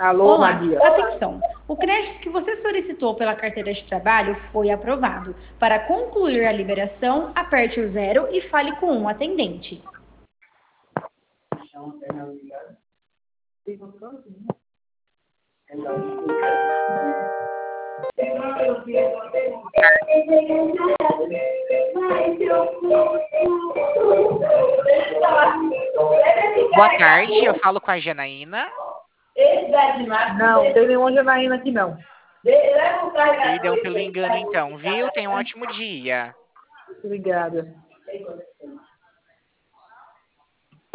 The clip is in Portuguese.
Alô, Olá, Maria. atenção! O crédito que você solicitou pela carteira de trabalho foi aprovado. Para concluir a liberação, aperte o 0 e fale com um atendente. Boa tarde, eu falo com a Janaína. Não, tem nenhuma Janaína aqui, não. Perdão pelo engano, então, viu? Tenha um ótimo dia. Obrigada.